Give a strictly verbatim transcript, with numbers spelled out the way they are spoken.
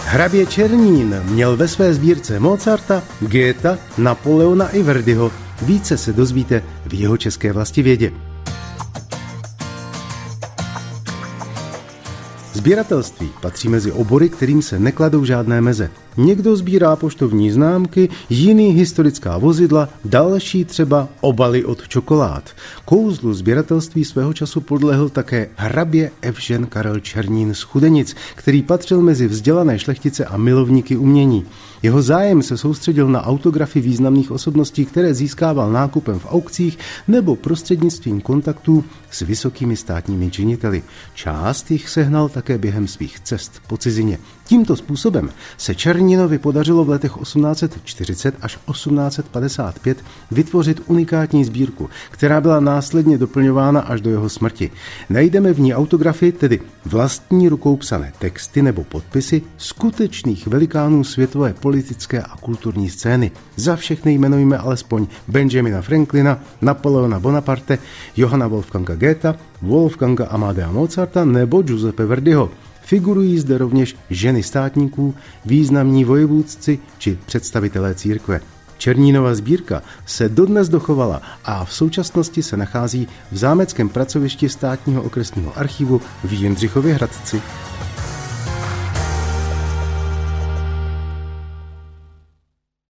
Hrabě Černín měl ve své sbírce Mozarta, Goetha, Napoleona i Verdiho. Více se dozvíte v jeho české vlastivědě. Sběratelství patří mezi obory, kterým se nekladou žádné meze. Někdo sbírá poštovní známky, jiný historická vozidla, další třeba obaly od čokolád. Kouzlu sběratelství svého času podlehl také hrabě Evžen Karel Černín z Chudenic, který patřil mezi vzdělané šlechtice a milovníky umění. Jeho zájem se soustředil na autografy významných osobností, které získával nákupem v aukcích nebo prostřednictvím kontaktů s vysokými státními činiteli. Část jich sehnal také během svých cest po cizině. Tímto způsobem se Černínovi podařilo v letech osmnáct set čtyřicet až osmnáct set padesát pět vytvořit unikátní sbírku, která byla následně doplňována až do jeho smrti. Najdeme v ní autografy, tedy vlastní rukou psané texty nebo podpisy skutečných velikánů světové politické a kulturní scény. Za všechny jmenujeme alespoň Benjamina Franklina, Napoleona Bonaparte, Johanna Wolfganga Goetha, Wolfganga Amadea Mozarta nebo Giuseppe Verdiho. Figurují zde rovněž ženy státníků, významní vojevůdci či představitelé církve. Černínova sbírka se dodnes dochovala a v současnosti se nachází v zámeckém pracovišti státního okresního archivu v Jindřichově Hradci.